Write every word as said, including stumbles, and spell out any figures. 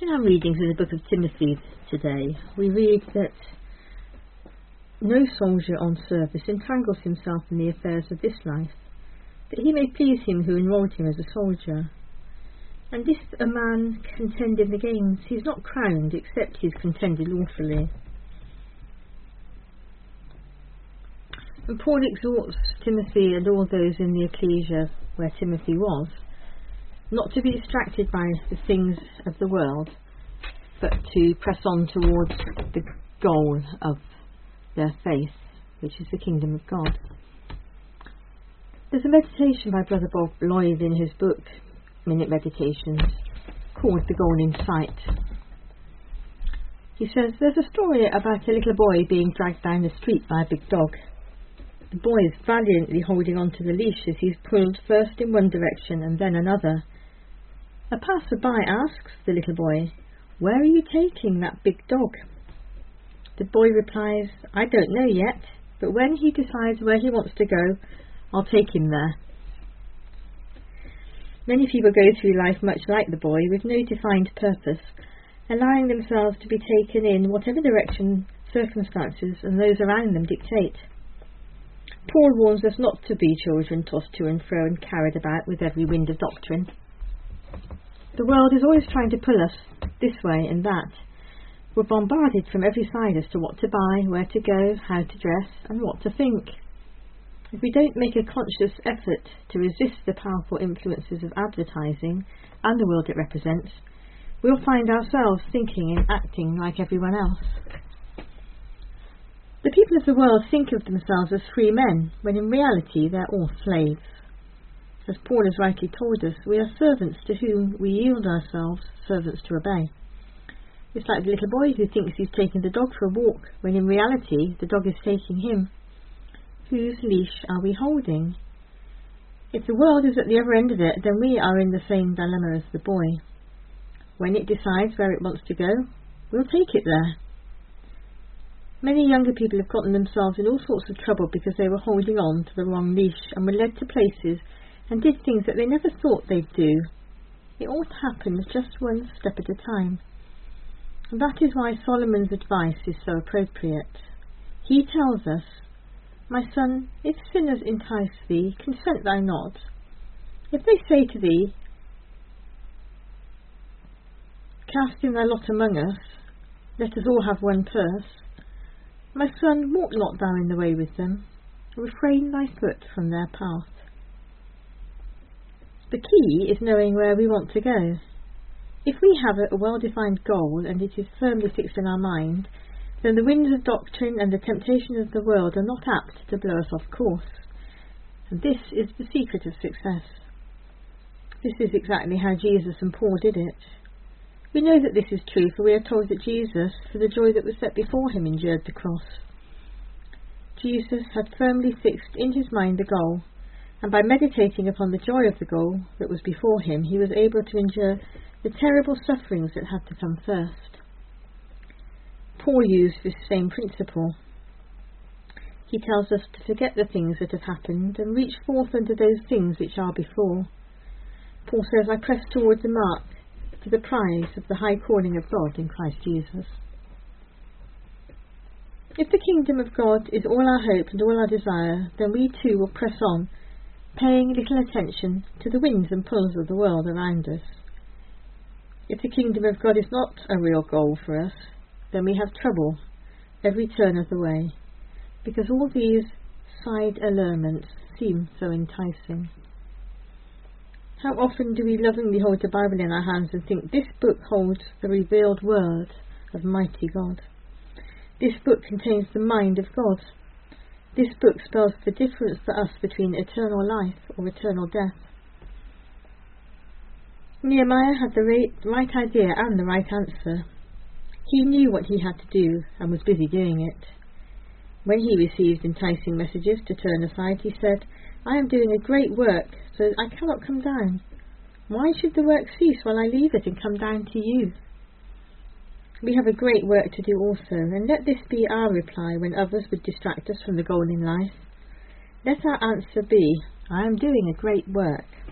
In our readings in the book of Timothy today, we read that no soldier on service entangles himself in the affairs of this life, that he may please him who enrolled him as a soldier. And if a man contend in the games, he is not crowned except he is contended lawfully. And Paul exhorts Timothy and all those in the ecclesia where Timothy was, not to be distracted by the things of the world, but to press on towards the goal of their faith, which is the kingdom of God. There's a meditation by Brother Bob Lloyd in his book, Minute Meditations, called The Goal in Sight. He says, there's a story about a little boy being dragged down the street by a big dog. The boy is valiantly holding on to the leash as he's pulled first in one direction and then another. A passer-by asks the little boy, "Where are you taking that big dog?" The boy replies, "I don't know yet, but when he decides where he wants to go, I'll take him there." Many people go through life much like the boy, with no defined purpose, allowing themselves to be taken in whatever direction circumstances and those around them dictate. Paul warns us not to be children tossed to and fro and carried about with every wind of doctrine. The world is always trying to pull us this way and that. We're bombarded from every side as to what to buy, where to go, how to dress, and what to think. If we don't make a conscious effort to resist the powerful influences of advertising and the world it represents, we'll find ourselves thinking and acting like everyone else. The people of the world think of themselves as free men, when in reality they're all slaves. As Paul has rightly told us, we are servants to whom we yield ourselves, servants to obey. It's like the little boy who thinks he's taking the dog for a walk, when in reality the dog is taking him. Whose leash are we holding? If the world is at the other end of it, then we are in the same dilemma as the boy. When it decides where it wants to go, we'll take it there. Many younger people have gotten themselves in all sorts of trouble because they were holding on to the wrong leash and were led to places and did things that they never thought they'd do. It all happened just one step at a time. And that is why Solomon's advice is so appropriate. He tells us, "My son, if sinners entice thee, consent thou not. If they say to thee, Cast in thy lot among us, let us all have one purse, my son, walk not thou in the way with them, refrain thy foot from their path." The key is knowing where we want to go. If we have a well-defined goal and it is firmly fixed in our mind, then the winds of doctrine and the temptations of the world are not apt to blow us off course. And this is the secret of success. This is exactly how Jesus and Paul did it. We know that this is true, for we are told that Jesus, for the joy that was set before him, endured the cross. Jesus had firmly fixed in his mind the goal, and by meditating upon the joy of the goal that was before him, he was able to endure the terrible sufferings that had to come first. Paul used this same principle. He tells us to forget the things that have happened and reach forth unto those things which are before. Paul says, "I press toward the mark for the prize of the high calling of God in Christ Jesus." If the kingdom of God is all our hope and all our desire, then we too will press on, paying little attention to the winds and pulls of the world around us. If the kingdom of God is not a real goal for us, then we have trouble every turn of the way, because all these side allurements seem so enticing. How often do we lovingly hold the Bible in our hands and think, this book holds the revealed word of mighty God. This book contains the mind of God. This book spells the difference for us between eternal life or eternal death. Nehemiah had the right, right idea and the right answer. He knew what he had to do and was busy doing it. When he received enticing messages to turn aside, he said, "I am doing a great work, so I cannot come down. Why should the work cease while I leave it and come down to you?" We have a great work to do also, and let this be our reply when others would distract us from the goal in life. Let our answer be, "I am doing a great work."